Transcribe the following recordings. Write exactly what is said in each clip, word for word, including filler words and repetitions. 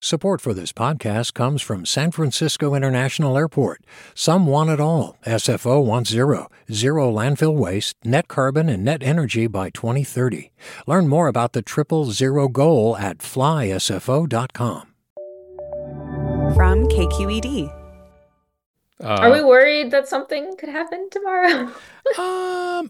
Support for this podcast comes from San Francisco International Airport. Some want it all. S F O wants zero. Zero landfill waste, net carbon, and net energy by twenty thirty. Learn more about the triple zero goal at fly S F O dot com. From K Q E D. Uh, Are we worried that something could happen tomorrow? um...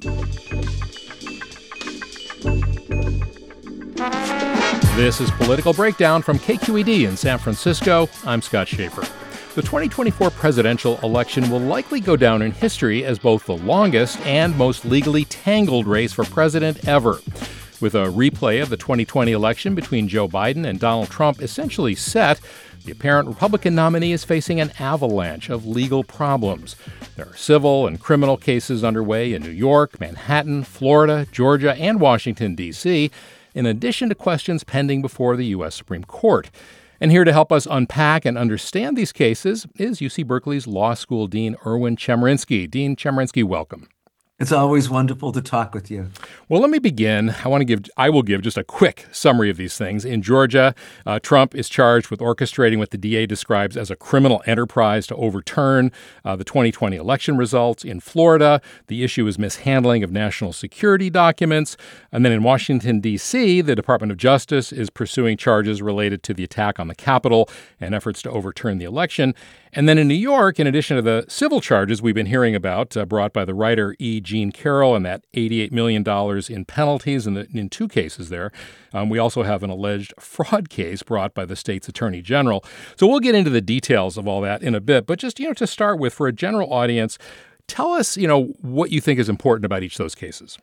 This is Political Breakdown from K Q E D in San Francisco. I'm Scott Schaefer. The twenty twenty-four presidential election will likely go down in history as both the longest and most legally tangled race for president ever. With a replay of the twenty twenty election between Joe Biden and Donald Trump essentially set, the apparent Republican nominee is facing an avalanche of legal problems. There are civil and criminal cases underway in New York, Manhattan, Florida, Georgia, and Washington, D C, in addition to questions pending before the U S Supreme Court. And here to help us unpack and understand these cases is U C Berkeley's Law School Dean Erwin Chemerinsky. Dean Chemerinsky, welcome. It's always wonderful to talk with you. Well, let me begin. I want to give, I will give just a quick summary of these things. In Georgia, uh, Trump is charged with orchestrating what the D A describes as a criminal enterprise to overturn uh, the twenty twenty election results. In Florida, the issue is mishandling of national security documents. And then in Washington, D C, the Department of Justice is pursuing charges related to the attack on the Capitol and efforts to overturn the election. And then in New York, in addition to the civil charges we've been hearing about, uh, brought by the writer E. Jean Carroll and that eighty-eight million dollars in penalties in, the, in two cases there, um, we also have an alleged fraud case brought by the state's attorney general. So we'll get into the details of all that in a bit. But just, you know, to start with, for a general audience, tell us, you know, what you think is important about each of those cases.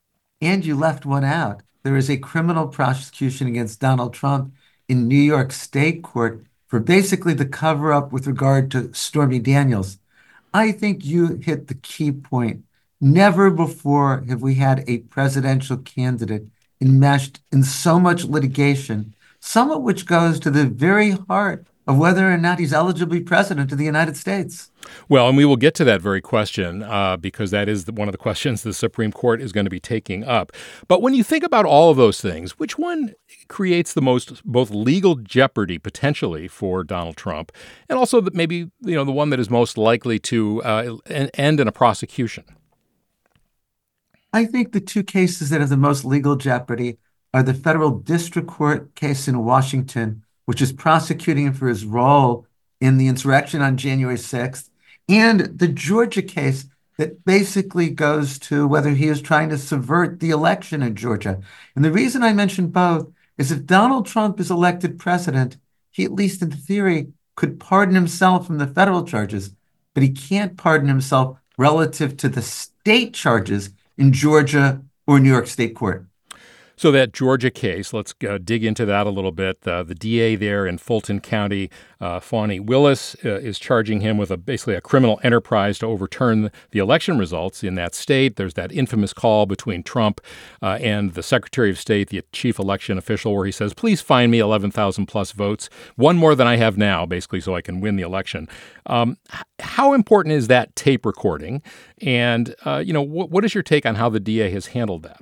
And you left one out. There is a criminal prosecution against Donald Trump in New York State court for basically the cover-up with regard to Stormy Daniels. I think you hit the key point. Never before have we had a presidential candidate enmeshed in so much litigation, some of which goes to the very heart of whether or not he's eligible to be president of the United States. Well, and we will get to that very question uh, because that is the, one of the questions the Supreme Court is going to be taking up. But when you think about all of those things, which one creates the most both legal jeopardy potentially for Donald Trump and also the, maybe you know the one that is most likely to uh, end in a prosecution? I think the two cases that have the most legal jeopardy are the federal district court case in Washington, which is prosecuting him for his role in the insurrection on January sixth, and the Georgia case that basically goes to whether he is trying to subvert the election in Georgia. And the reason I mention both is if Donald Trump is elected president, he, at least in theory, could pardon himself from the federal charges, but he can't pardon himself relative to the state charges in Georgia or New York State court. So that Georgia case, let's uh, dig into that a little bit. Uh, the D A there in Fulton County, uh, Fani Willis, uh, is charging him with a basically a criminal enterprise to overturn the election results in that state. There's that infamous call between Trump uh, and the Secretary of State, the chief election official, where he says, please find me eleven thousand plus votes, one more than I have now, basically, so I can win the election. Um, how important is that tape recording? And, uh, you know, wh- what is your take on how the D A has handled that?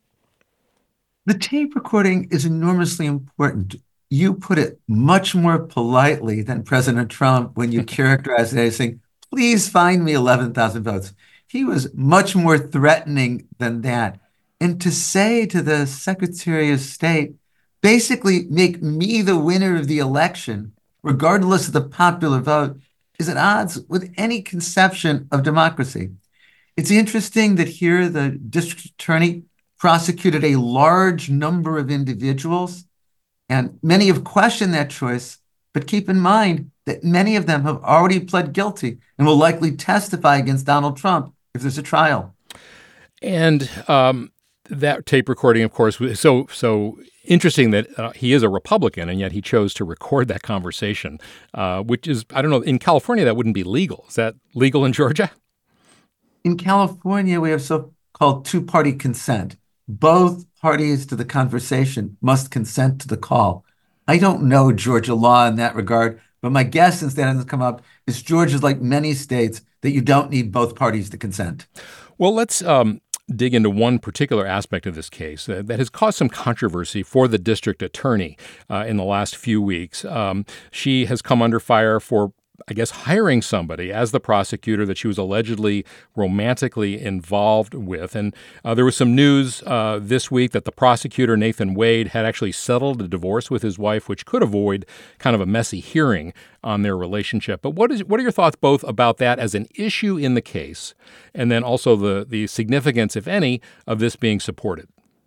The tape recording is enormously important. You put it much more politely than President Trump when you characterized it as saying, please find me eleven thousand votes. He was much more threatening than that. And to say to the Secretary of State, basically make me the winner of the election, regardless of the popular vote, is at odds with any conception of democracy. It's interesting that here the district attorney prosecuted a large number of individuals, and many have questioned that choice, but keep in mind that many of them have already pled guilty and will likely testify against Donald Trump if there's a trial. And um, that tape recording, of course, was so so interesting that uh, he is a Republican, and yet he chose to record that conversation, uh, which is, I don't know, in California, that wouldn't be legal. Is that legal in Georgia? In California, we have so-called two-party consent. Both parties to the conversation must consent to the call. I don't know Georgia law in that regard, but my guess, since that hasn't come up, is Georgia's like many states that you don't need both parties to consent. Well, let's um, dig into one particular aspect of this case that, that has caused some controversy for the district attorney uh, in the last few weeks. Um, she has come under fire for I guess, hiring somebody as the prosecutor that she was allegedly romantically involved with. And uh, there was some news uh, this week that the prosecutor, Nathan Wade, had actually settled a divorce with his wife, which could avoid kind of a messy hearing on their relationship. But what is what are your thoughts both about that as an issue in the case, and then also the, the significance, if any, of this being supported?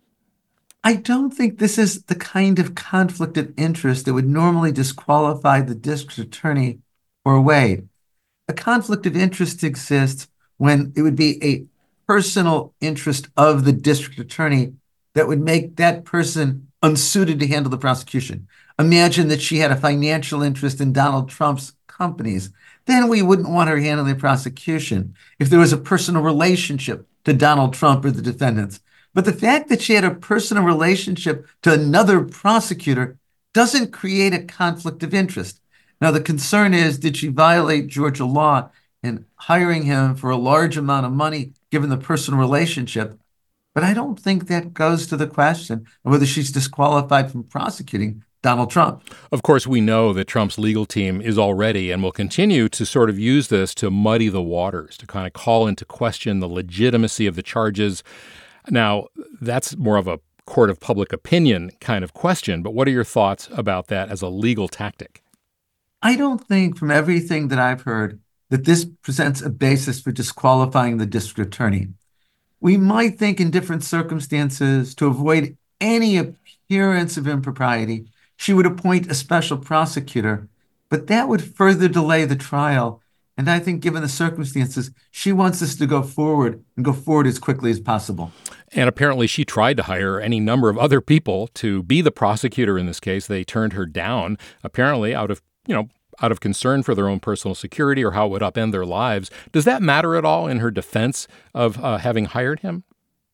I don't think this is the kind of conflict of interest that would normally disqualify the district attorney or Wade. A conflict of interest exists when it would be a personal interest of the district attorney that would make that person unsuited to handle the prosecution. Imagine that she had a financial interest in Donald Trump's companies. Then we wouldn't want her handling the prosecution if there was a personal relationship to Donald Trump or the defendants. But the fact that she had a personal relationship to another prosecutor doesn't create a conflict of interest. Now, the concern is, did she violate Georgia law in hiring him for a large amount of money, given the personal relationship? But I don't think that goes to the question of whether she's disqualified from prosecuting Donald Trump. Of course, we know that Trump's legal team is already and will continue to sort of use this to muddy the waters, to kind of call into question the legitimacy of the charges. Now, that's more of a court of public opinion kind of question, but what are your thoughts about that as a legal tactic? I don't think, from everything that I've heard, that this presents a basis for disqualifying the district attorney. We might think in different circumstances, to avoid any appearance of impropriety, she would appoint a special prosecutor, but that would further delay the trial. And I think, given the circumstances, she wants this to go forward and go forward as quickly as possible. And apparently she tried to hire any number of other people to be the prosecutor in this case. They turned her down, apparently out of you know, out of concern for their own personal security or how it would upend their lives. Does that matter at all in her defense of uh, having hired him?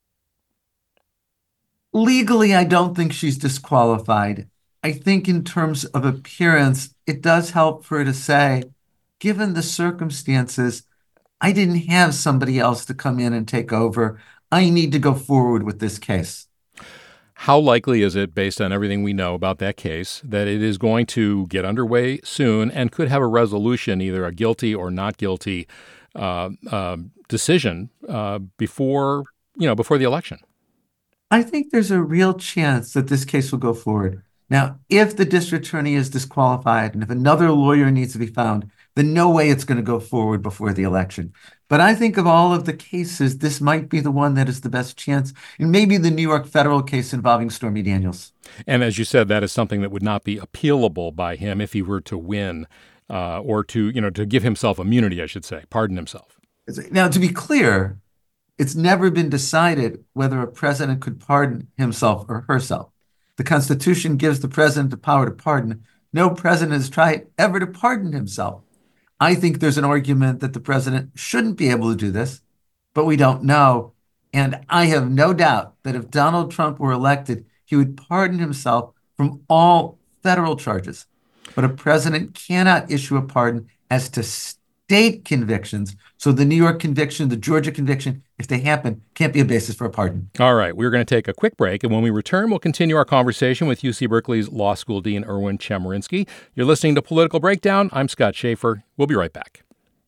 Legally, I don't think she's disqualified. I think in terms of appearance, it does help for her to say, given the circumstances, I didn't have somebody else to come in and take over. I need to go forward with this case. How likely is it, based on everything we know about that case, that it is going to get underway soon and could have a resolution, either a guilty or not guilty uh, uh, decision uh, before, you know, before the election? I think there's a real chance that this case will go forward. Now, if the district attorney is disqualified and if another lawyer needs to be found, then no way it's going to go forward before the election. But I think of all of the cases, this might be the one that is the best chance, and maybe the New York federal case involving Stormy Daniels. And as you said, that is something that would not be appealable by him if he were to win uh, or to, you know, to give himself immunity, I should say, pardon himself. Now, to be clear, it's never been decided whether a president could pardon himself or herself. The Constitution gives the president the power to pardon. No president has tried ever to pardon himself. I think there's an argument that the president shouldn't be able to do this, but we don't know. And I have no doubt that if Donald Trump were elected, he would pardon himself from all federal charges. But a president cannot issue a pardon as to state convictions. So the New York conviction, the Georgia conviction, if they happen, can't be a basis for a pardon. All right. We're going to take a quick break. And when we return, we'll continue our conversation with U C Berkeley's Law School Dean Erwin Chemerinsky. You're listening to Political Breakdown. I'm Scott Schaefer. We'll be right back.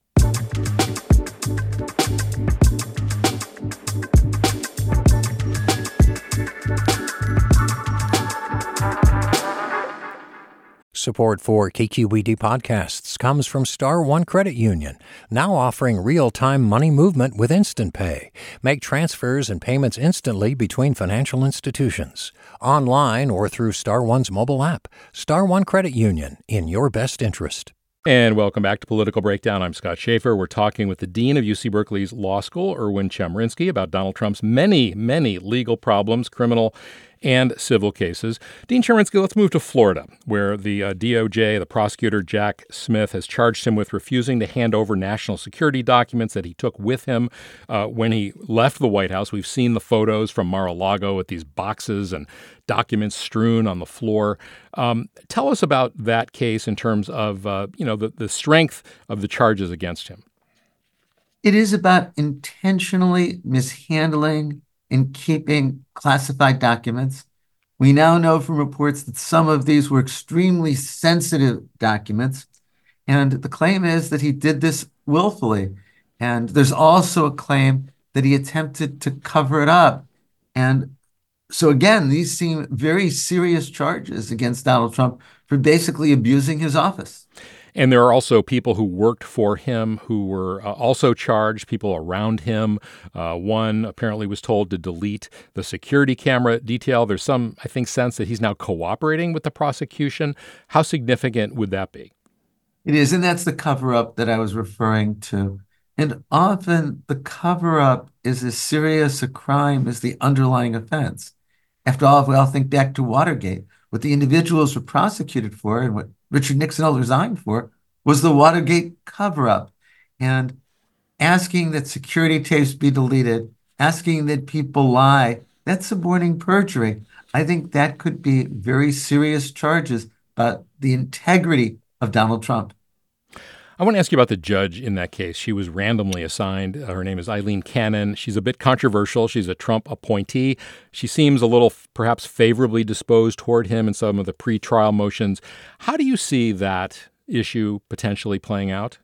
Support for K Q E D podcasts comes from Star One Credit Union, now offering real-time money movement with Instant Pay. Make transfers and payments instantly between financial institutions, online or through Star One's mobile app. Star One Credit Union, in your best interest. And welcome back to Political Breakdown. I'm Scott Schaefer. We're talking with the Dean of U C Berkeley's Law School, Erwin Chemerinsky, about Donald Trump's many, many legal problems, criminal and civil cases. Dean Chemerinsky, let's move to Florida, where the uh, D O J, the prosecutor Jack Smith, has charged him with refusing to hand over national security documents that he took with him uh, when he left the White House. We've seen the photos from Mar-a-Lago with these boxes and documents strewn on the floor. Um, tell us about that case in terms of, uh, you know, the, the strength of the charges against him. It is about intentionally mishandling and keeping classified documents. We now know from reports that some of these were extremely sensitive documents, and the claim is that he did this willfully. And there's also a claim that he attempted to cover it up. And so again, these seem very serious charges against Donald Trump for basically abusing his office. And there are also people who worked for him who were uh, also charged, people around him. Uh, one apparently was told to delete the security camera detail. There's some, I think, sense that he's now cooperating with the prosecution. How significant would that be? It is, and that's the cover-up that I was referring to. And often the cover-up is as serious a crime as the underlying offense. After all, if we all think back to Watergate, what the individuals were prosecuted for and what Richard Nixon resigned for was the Watergate cover-up. And asking that security tapes be deleted, asking that people lie, that's suborning perjury. I think that could be very serious charges about the integrity of Donald Trump. I want to ask you about the judge in that case. She was randomly assigned. Her name is Eileen Cannon. She's a bit controversial. She's a Trump appointee. She seems a little perhaps favorably disposed toward him in some of the pretrial motions. How do you see that issue potentially playing out?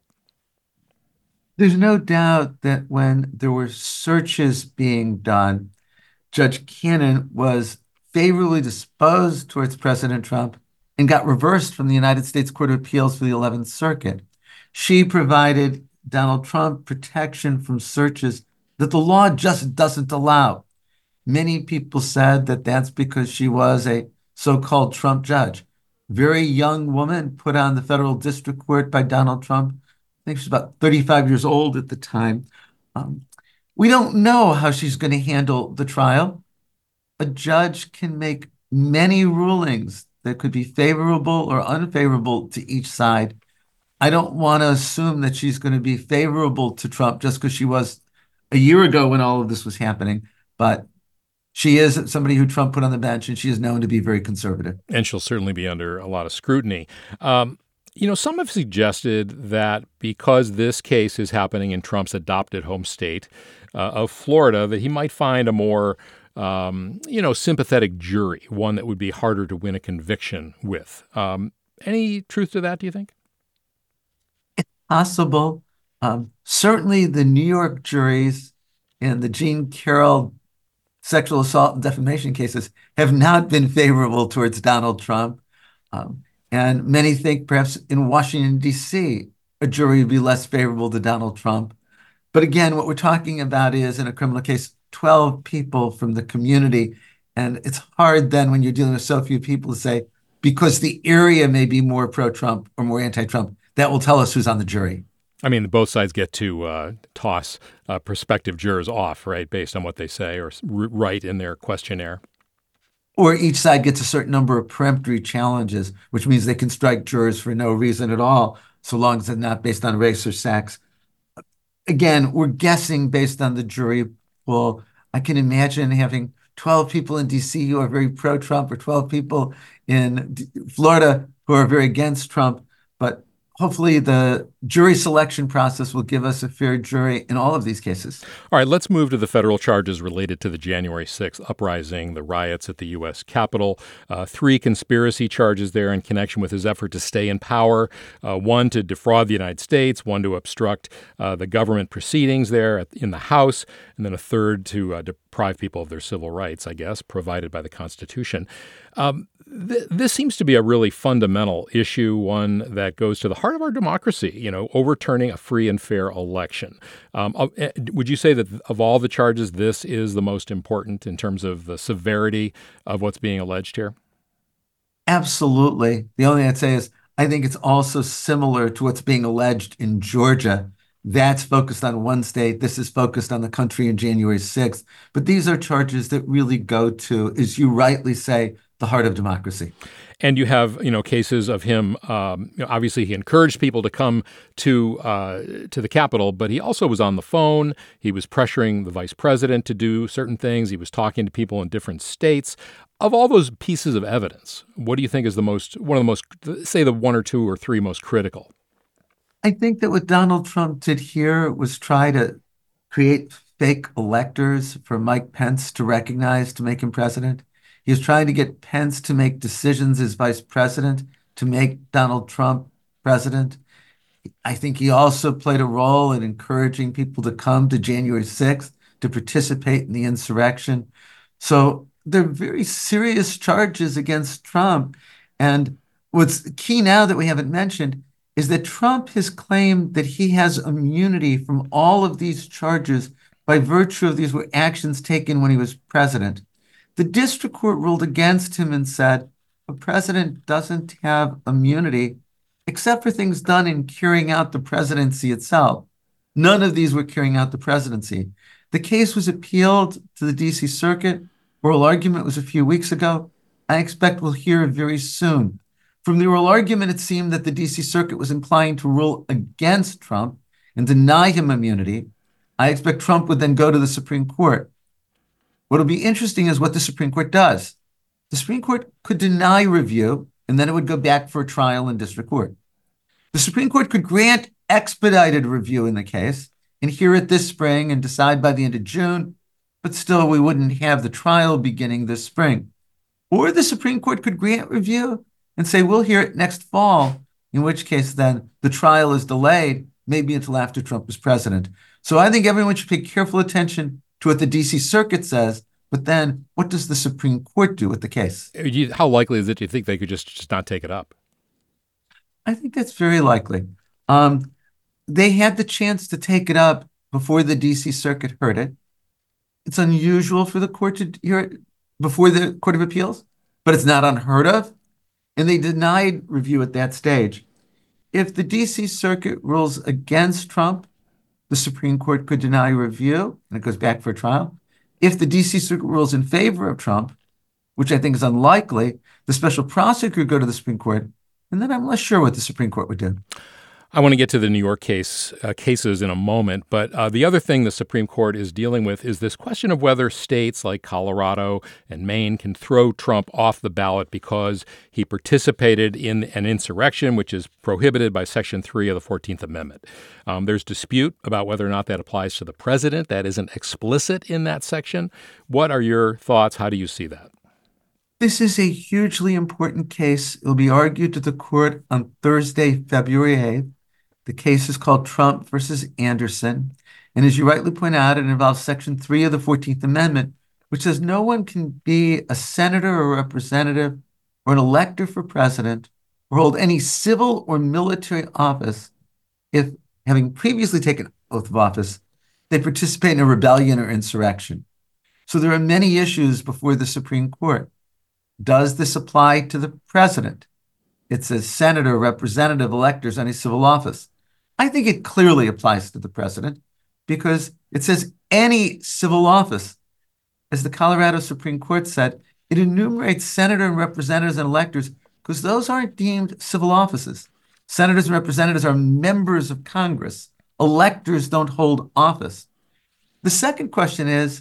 There's no doubt that when there were searches being done, Judge Cannon was favorably disposed towards President Trump and got reversed from the United States Court of Appeals for the eleventh Circuit. She provided Donald Trump protection from searches that the law just doesn't allow. Many people said that that's because she was a so-called Trump judge. Very young woman put on the federal district court by Donald Trump. I think she's about thirty-five years old at the time. Um, we don't know how she's going to handle the trial. A judge can make many rulings that could be favorable or unfavorable to each side. I don't want to assume that she's going to be favorable to Trump just because she was a year ago when all of this was happening. But she is somebody who Trump put on the bench, and she is known to be very conservative. And she'll certainly be under a lot of scrutiny. Um, you know, some have suggested that because this case is happening in Trump's adopted home state uh, of Florida, that he might find a more Um, you know, sympathetic jury, one that would be harder to win a conviction with. Um, any truth to that, do you think? It's possible. Um, certainly the New York juries in the Jean Carroll sexual assault and defamation cases have not been favorable towards Donald Trump. Um, and many think perhaps in Washington, D C, a jury would be less favorable to Donald Trump. But again, what we're talking about is, in a criminal case, twelve people from the community. And it's hard then when you're dealing with so few people to say, because the area may be more pro-Trump or more anti-Trump, that will tell us who's on the jury. I mean, both sides get to uh, toss uh, prospective jurors off, right, based on what they say or write in their questionnaire. Or each side gets a certain number of peremptory challenges, which means they can strike jurors for no reason at all, so long as it's not based on race or sex. Again, we're guessing based on the jury pool. I can imagine having twelve people in D C who are very pro-Trump or twelve people in Florida who are very against Trump. But hopefully the jury selection process will give us a fair jury in all of these cases. All right, let's move to the federal charges related to the January sixth uprising, the riots at the U S Capitol. Uh, three conspiracy charges there in connection with his effort to stay in power. Uh, one to defraud the United States, one to obstruct uh, the government proceedings there at, in the House, and then a third to uh, deprive people of their civil rights, I guess, provided by the Constitution. Um, th- this seems to be a really fundamental issue, one that goes to the heart of our democracy, you know, overturning a free and fair election. Um, uh, would you say that of all the charges, this is the most important in terms of the severity of what's being alleged here? Absolutely. The only thing I'd say is I think it's also similar to what's being alleged in Georgia. That's focused on one state. This is focused on the country on January sixth. But these are charges that really go to, as you rightly say, the heart of democracy. And you have, you know, cases of him. Um, you know, obviously, he encouraged people to come to uh, to the Capitol, but he also was on the phone. He was pressuring the vice president to do certain things. He was talking to people in different states. Of all those pieces of evidence, what do you think is the most one of the most, say, the one or two or three most critical? I think that what Donald Trump did here was try to create fake electors for Mike Pence to recognize to make him president. He was trying to get Pence to make decisions as vice president to make Donald Trump president. I think he also played a role in encouraging people to come to January sixth to participate in the insurrection. So they're very serious charges against Trump. And what's key now that we haven't mentioned is that Trump has claimed that he has immunity from all of these charges by virtue of these were actions taken when he was president. The district court ruled against him and said, a president doesn't have immunity except for things done in carrying out the presidency itself. None of these were carrying out the presidency. The case was appealed to the D C Circuit. Oral argument was a few weeks ago. I expect we'll hear very soon. From the oral argument, it seemed that the D C Circuit was inclined to rule against Trump and deny him immunity. I expect Trump would then go to the Supreme Court. What'll be interesting is what the Supreme Court does. The Supreme Court could deny review, and then it would go back for a trial in district court. The Supreme Court could grant expedited review in the case and hear it this spring and decide by the end of June, but still we wouldn't have the trial beginning this spring. Or the Supreme Court could grant review and say, we'll hear it next fall, in which case then the trial is delayed, maybe until after Trump is president. So I think everyone should pay careful attention to what the D C Circuit says, but then what does the Supreme Court do with the case? How likely is it, do you think they could just, just not take it up? I think that's very likely. Um, they had the chance to take it up before the D C Circuit heard it. It's unusual for the court to hear it before the Court of Appeals, but it's not unheard of. And they denied review at that stage. If the D C Circuit rules against Trump, the Supreme Court could deny review, and it goes back for a trial. If the D C Circuit rules in favor of Trump, which I think is unlikely, the special prosecutor would go to the Supreme Court, and then I'm less sure what the Supreme Court would do. I want to get to the New York case uh, cases in a moment, but uh, the other thing the Supreme Court is dealing with is this question of whether states like Colorado and Maine can throw Trump off the ballot because he participated in an insurrection, which is prohibited by Section three of the fourteenth Amendment. Um, there's dispute about whether or not that applies to the president. That isn't explicit in that section. What are your thoughts? How do you see that? This is a hugely important case. It will be argued to the court on Thursday, February eighth. The case is called Trump versus Anderson. And as you rightly point out, it involves Section three of the fourteenth Amendment, which says no one can be a senator or representative or an elector for president or hold any civil or military office if, having previously taken oath of office, they participate in a rebellion or insurrection. So there are many issues before the Supreme Court. Does this apply to the president? It says senator, representative, electors, any civil office. I think it clearly applies to the president because it says any civil office. As the Colorado Supreme Court said, it enumerates senator and representatives and electors because those aren't deemed civil offices. Senators and representatives are members of Congress. Electors don't hold office. The second question is,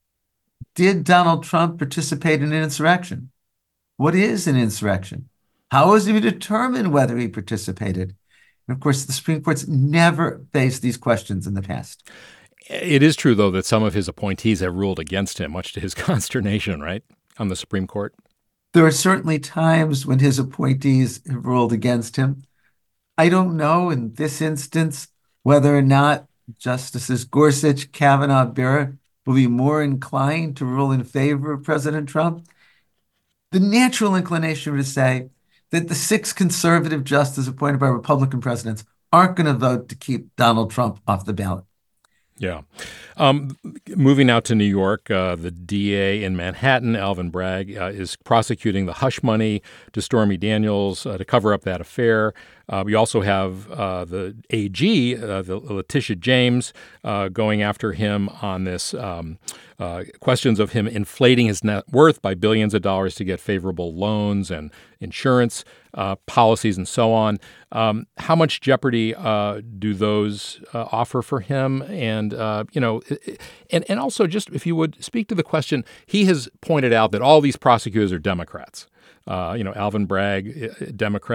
did Donald Trump participate in an insurrection? What is an insurrection? How is it determined whether he participated? And of course, the Supreme Court's never faced these questions in the past. It is true, though, that some of his appointees have ruled against him, much to his consternation, right, on the Supreme Court? There are certainly times when his appointees have ruled against him. I don't know in this instance whether or not Justices Gorsuch, Kavanaugh, Barrett will be more inclined to rule in favor of President Trump. The natural inclination would say that the six conservative justices appointed by Republican presidents aren't going to vote to keep Donald Trump off the ballot. Yeah. Um, moving now to New York, uh, the D A in Manhattan, Alvin Bragg, uh, is prosecuting the hush money to Stormy Daniels uh, to cover up that affair. Uh, we also have uh, the A G, uh, the Letitia James, uh, going after him on this um, uh, questions of him inflating his net worth by billions of dollars to get favorable loans and insurance uh, policies and so on. Um, how much jeopardy uh, do those uh, offer for him? And, uh, you know, and, and also just if you would speak to the question, he has pointed out that all these prosecutors are Democrats. Uh, you know, Alvin Bragg, Democrat,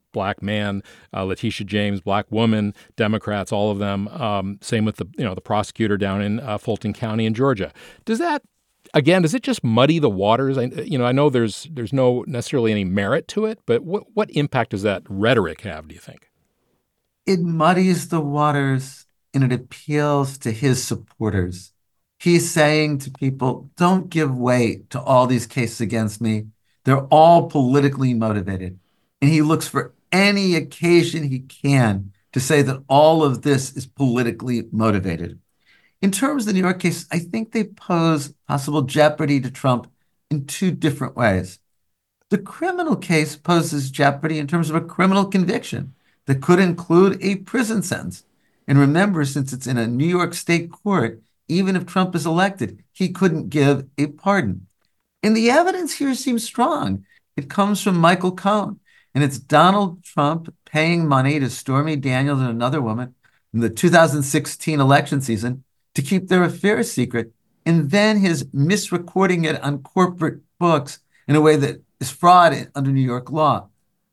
black man, uh, Letitia James, black woman, Democrats, all of them. Um, same with the you know the prosecutor down in uh, Fulton County in Georgia. Does that Again, does it just muddy the waters? I, you know, I know there's there's no necessarily any merit to it, but what what impact does that rhetoric have, do you think? It muddies the waters and it appeals to his supporters. He's saying to people, don't give weight to all these cases against me. They're all politically motivated. And he looks for any occasion he can to say that all of this is politically motivated. In terms of the New York case, I think they pose possible jeopardy to Trump in two different ways. The criminal case poses jeopardy in terms of a criminal conviction that could include a prison sentence. And remember, since it's in a New York state court, even if Trump is elected, he couldn't give a pardon. And the evidence here seems strong. It comes from Michael Cohen, and it's Donald Trump paying money to Stormy Daniels and another woman in the two thousand sixteen election season to keep their affair secret, and then his misrecording it on corporate books in a way that is fraud under New York law.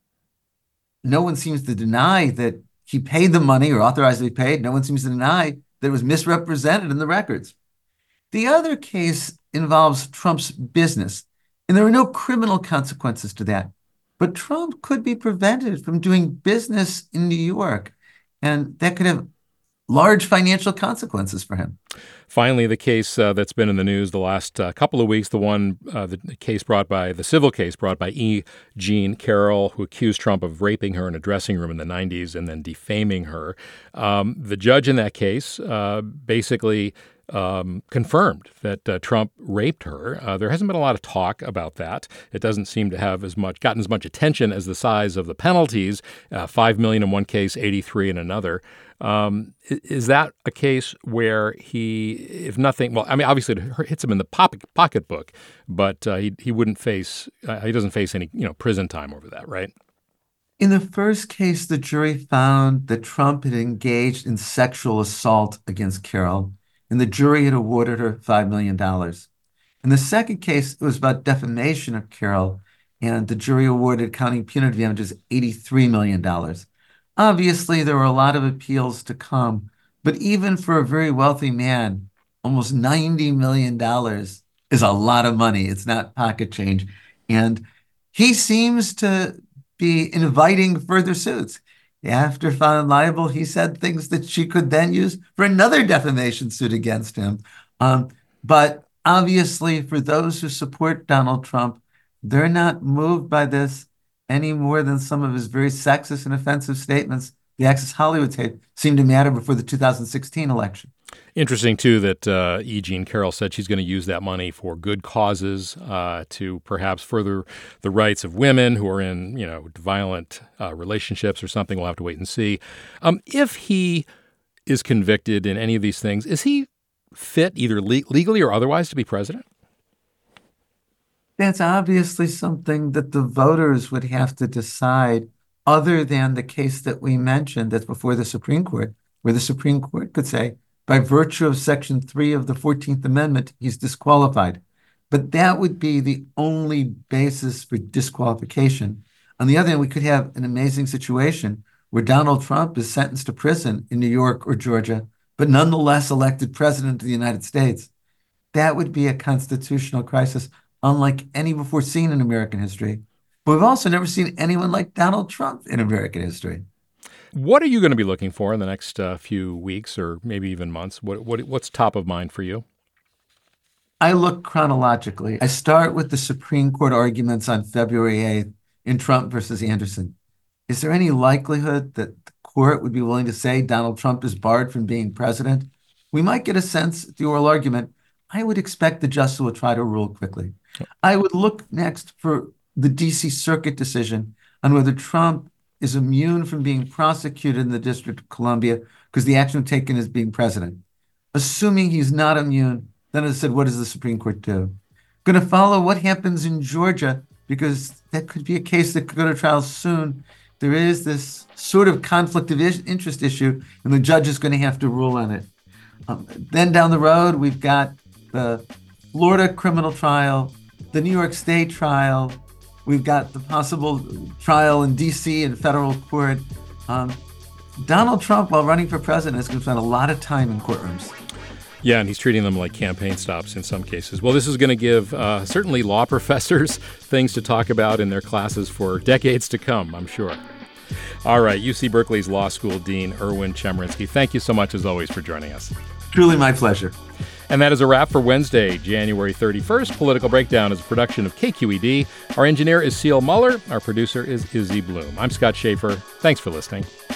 No one seems to deny that he paid the money or authorized to be paid. No one seems to deny that it was misrepresented in the records. The other case involves Trump's business, and there are no criminal consequences to that. But Trump could be prevented from doing business in New York, and that could have large financial consequences for him. Finally, the case uh, that's been in the news the last uh, couple of weeks, the one, uh, the case brought by, the civil case brought by E. Jean Carroll, who accused Trump of raping her in a dressing room in the nineties and then defaming her. Um, the judge in that case uh, basically um, confirmed that uh, Trump raped her. Uh, there hasn't been a lot of talk about that. It doesn't seem to have as much gotten as much attention as the size of the penalties, uh, five million dollars in one case, eighty-three in another. Um, is that a case where he, if nothing, well, I mean, obviously it hits him in the pocket, pocketbook, but uh, he he wouldn't face, uh, he doesn't face any, you know, prison time over that, right? In the first case, the jury found that Trump had engaged in sexual assault against Carroll, and the jury had awarded her five million dollars. In the second case, it was about defamation of Carroll, and the jury awarded, counting punitive damages, eighty-three million dollars. Obviously, there were a lot of appeals to come, but even for a very wealthy man, almost ninety million dollars is a lot of money. It's not pocket change. And he seems to be inviting further suits. After found liable, he said things that she could then use for another defamation suit against him. Um, but obviously, for those who support Donald Trump, they're not moved by this any more than some of his very sexist and offensive statements, the Access Hollywood tape, seemed to matter before the two thousand sixteen election. Interesting, too, that uh, E. Jean Carroll said she's going to use that money for good causes, uh, to perhaps further the rights of women who are in, you know, violent uh, relationships or something. We'll have to wait and see. Um, if he is convicted in any of these things, is he fit either le- legally or otherwise to be president? That's obviously something that the voters would have to decide, other than the case that we mentioned that's before the Supreme Court, where the Supreme Court could say, by virtue of Section three of the fourteenth Amendment, he's disqualified. But that would be the only basis for disqualification. On the other hand, we could have an amazing situation where Donald Trump is sentenced to prison in New York or Georgia, but nonetheless elected president of the United States. That would be a constitutional crisis unlike any before seen in American history. But we've also never seen anyone like Donald Trump in American history. What are you going to be looking for in the next uh, few weeks or maybe even months? What, what What's top of mind for you? I look chronologically. I start with the Supreme Court arguments on February eighth in Trump versus Anderson. Is there any likelihood that the court would be willing to say Donald Trump is barred from being president? We might get a sense at the oral argument. I would expect the justice will try to rule quickly. I would look next for the D C Circuit decision on whether Trump is immune from being prosecuted in the District of Columbia because the action taken as being president. Assuming he's not immune, then I said, what does the Supreme Court do? Going to follow what happens in Georgia, because that could be a case that could go to trial soon. There is this sort of conflict of interest issue, and the judge is going to have to rule on it. Um, then down the road, we've got the Florida criminal trial, the New York State trial, We've got the possible trial in D C and federal court. Um, Donald Trump, while running for president, is going to spend a lot of time in courtrooms. Yeah, and he's treating them like campaign stops in some cases. Well, this is going to give uh, certainly law professors things to talk about in their classes for decades to come, I'm sure. All right, U C Berkeley's Law School Dean Erwin Chemerinsky, thank you so much, as always, for joining us. Truly my pleasure. And that is a wrap for Wednesday, January thirty-first. Political Breakdown is a production of K Q E D. Our engineer is Seal Muller. Our producer is Izzy Bloom. I'm Scott Schaefer. Thanks for listening.